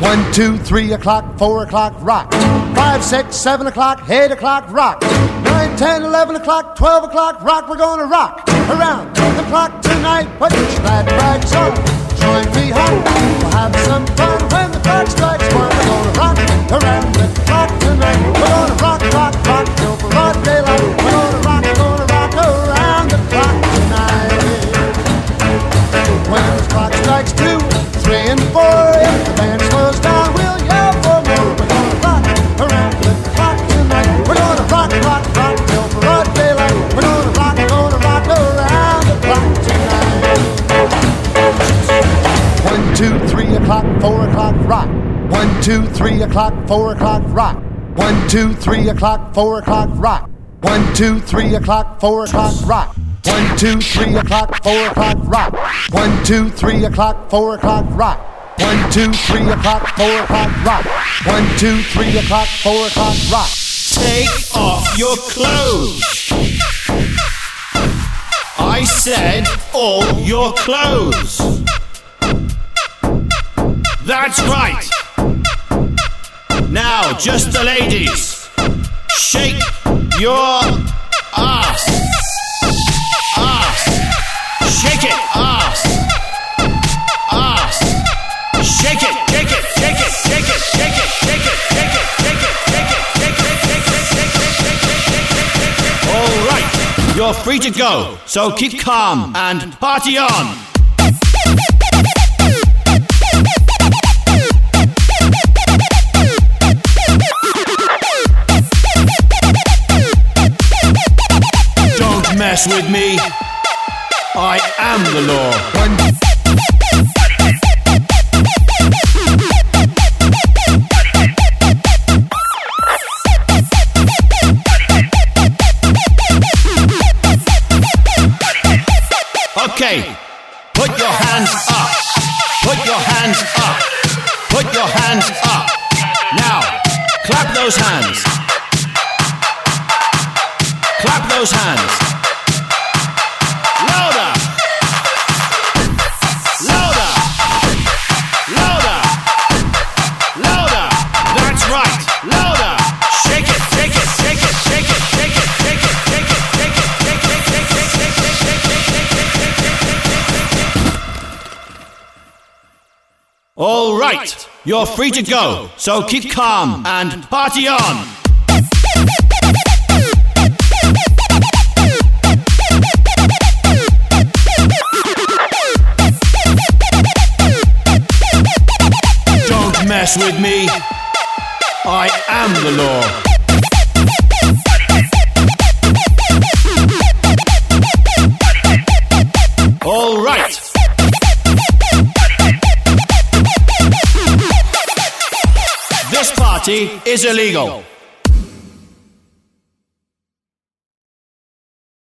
1, 2, 3 o'clock, 4 o'clock, rock. 5, 6, 7 o'clock, 8 o'clock, rock. 9, 10, 11 o'clock, 12 o'clock, rock. We're gonna rock around the clock tonight. Put your glad rags on, join me home. We'll have some fun when the clock strikes 1. We're gonna rock around the clock tonight. We're gonna rock, rock, rock till broad daylight. We're gonna rock around the clock tonight. When the clock strikes 2, 3 and 4, if the band slows down, we'll yell for more. We're gonna rock around the clock tonight. We're gonna rock, rock, rock till broad daylight. We're gonna rock around the clock tonight. 1, 2, 3 o'clock, 4 o'clock, rock. 1, 2, 3 o'clock, 4 o'clock, rock. 1, 2, 3 o'clock, 4 o'clock, rock. 1, 2, 3 o'clock, 4 o'clock, rock. 1, 2, 3 o'clock, 4 o'clock, rock. 1, 2, 3 o'clock, 4 o'clock, rock. 1, 2, 3 o'clock, 4 o'clock, rock. 1, 2, 3 o'clock, 4 o'clock, rock. Take off your clothes. I said all your clothes. That's right. Now, just the ladies. Shake your ass. Ass. Shake it. Ass. Ass. Shake it. Shake it. Shake it. Shake it. Shake it. Shake it. Shake it. Shake it. Shake it. All right. You're free to go. So keep calm and party on. Mess with me, I am the law. Okay, put your hands up. Put your hands up. Put your hands up. Now, clap those hands. Clap those hands. Louder! Louder! Louder! Louder! That's right! Louder! Shake it! Shake it! Shake it! Shake it! Shake it! Shake it! Shake it! Shake it! Shake it! All right! You're free to go, so keep calm and party on! Mess with me, I am the law. All right. This party is illegal.